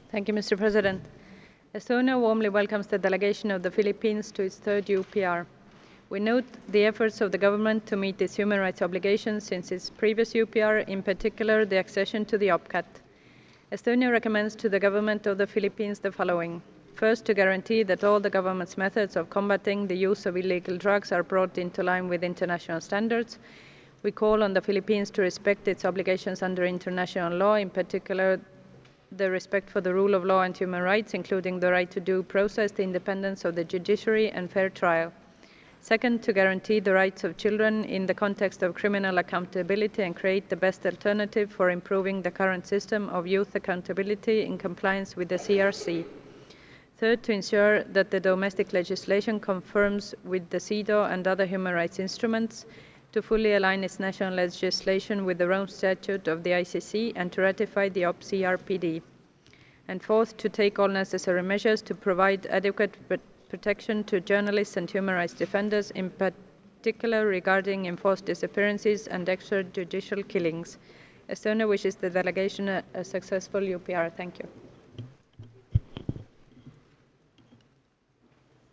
Thank you, Mr. President. Estonia warmly welcomes the delegation of the Philippines to its third UPR. We note the efforts of the government to meet its human rights obligations since its previous UPR, in particular the accession to the OPCAT. Estonia recommends to the government of the Philippines the following. First, to guarantee that all the government's methods of combating the use of illegal drugs are brought into line with international standards. We call on the Philippines to respect its obligations under international law, in particular the respect for the rule of law and human rights, including the right to due process, the independence of the judiciary, and fair trial. Second, to guarantee the rights of children in the context of criminal accountability and create the best alternative for improving the current system of youth accountability in compliance with the CRC. Third, to ensure that the domestic legislation conforms with the CEDAW and other human rights instruments, to fully align its national legislation with the Rome Statute of the ICC and to ratify the OPCRPD. And fourth, to take all necessary measures to provide adequate protection to journalists and human rights defenders, in particular regarding enforced disappearances and extrajudicial killings. Estonia wishes the delegation a successful UPR. Thank you.